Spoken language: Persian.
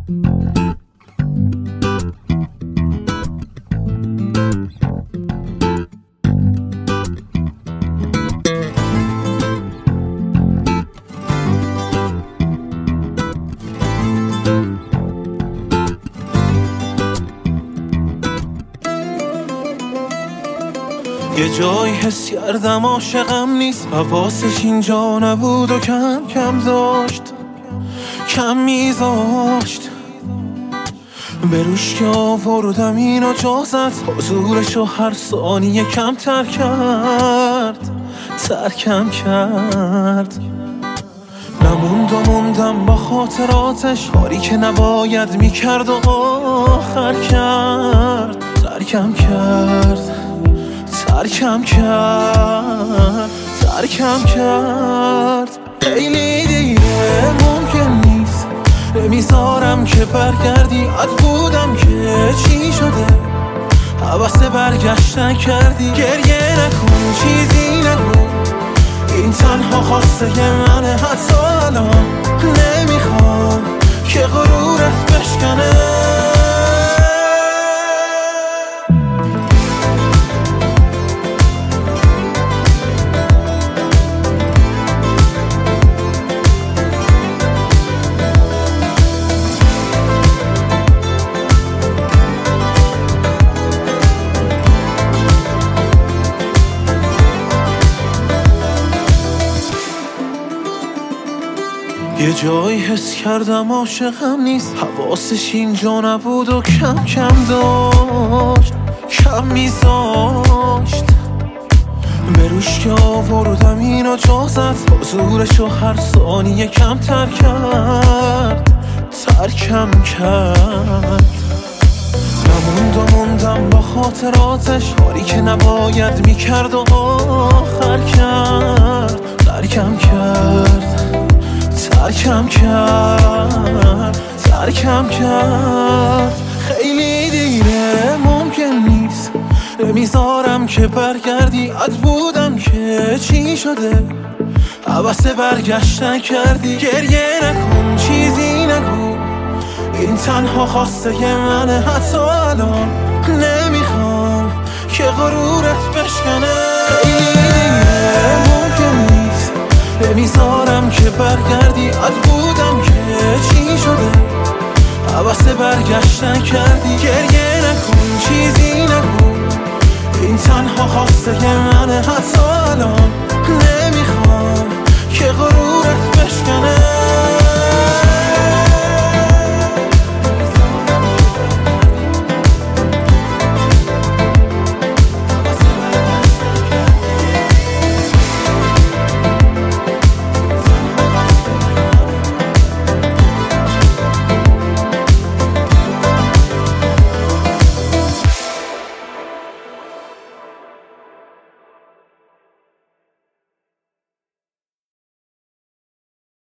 یه جایی حس کردم عاشقم نیست، حواسش اینجا نبود و کم کم داشت، کم میذاشت به روش که آوردم اینو جا زد، حضورشو هر ثانیه کمتر کرد، ترکم کرد. نموند و موندم با خاطراتش، کاری که نباید میکرد و آخر کرد، ترکم کرد، ترکم کرد، ترکم کرد. خیلی دیره ممکن نیست، نمیذارم که برگردی. اد بودم که چی شده، حوث برگشتن کردی. گریه نکن، چیزی نگو، این تنها خواسته منه. حتی الان نمیخوام که غرورت بشکنه. یه جایی حس کردم عاشقم نیست، حواسش اینجا نبود و کم کم داشت، کم میذاشت به روش که آوردم اینو جا زد، حضورشو هر ثانیه کمتر کرد، ترکم کرد. نموند و موندم با خاطراتش، کاری که نباید میکرد و آخر کرد، ترکم کرد، ترکم کرد، ترکم کرد. خیلی دیره ممکن نیست، نمیذارم که برگردی. اد بودم که چی شده، حوث برگشتن کردی. گریه نکن، چیزی نگو، این تنها خواسته منه. حتی الان نمیخوام که غرورت بشکنه. خیلی دیره ممکن نیست، نمیذارم که برگردی. اد بودم که چی شده، حوث برگشتن کردی. گریه نکن، چیزی نگو، این تنها خواسته منه. حتی الان نمیخوام که غرورت بشکنه.